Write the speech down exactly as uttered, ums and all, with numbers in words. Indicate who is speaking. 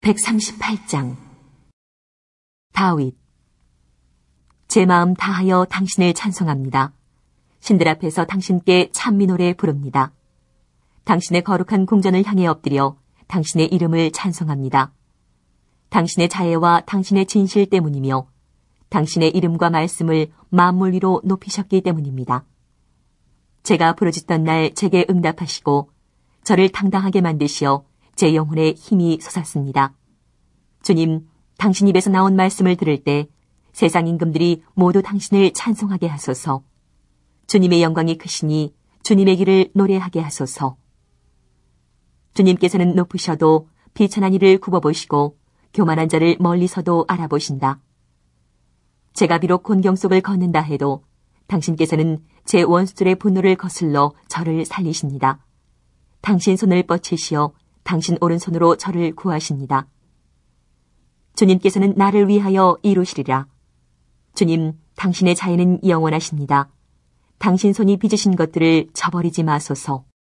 Speaker 1: 백삼십팔 장. 다윗. 제 마음 다하여 당신을 찬송합니다. 신들 앞에서 당신께 찬미 노래 부릅니다. 당신의 거룩한 궁전을 향해 엎드려 당신의 이름을 찬송합니다. 당신의 자애와 당신의 진실 때문이며 당신의 이름과 말씀을 만물 위로 높이셨기 때문입니다. 제가 부르짖던 날 제게 응답하시고 저를 당당하게 만드시어 제 영혼에 힘이 솟았습니다. 주님, 당신 입에서 나온 말씀을 들을 때 세상 임금들이 모두 당신을 찬송하게 하소서. 주님의 영광이 크시니 주님의 길을 노래하게 하소서. 주님께서는 높으셔도 비천한 이를 굽어보시고 교만한 자를 멀리서도 알아보신다. 제가 비록 곤경 속을 걷는다 해도 당신께서는 제 원수들의 분노를 거슬러 저를 살리십니다. 당신 손을 뻗치시어 당신 오른손으로 저를 구하십니다. 주님께서는 나를 위하여 이루시리라. 주님, 당신의 자애는 영원하십니다. 당신 손이 빚으신 것들을 저버리지 마소서.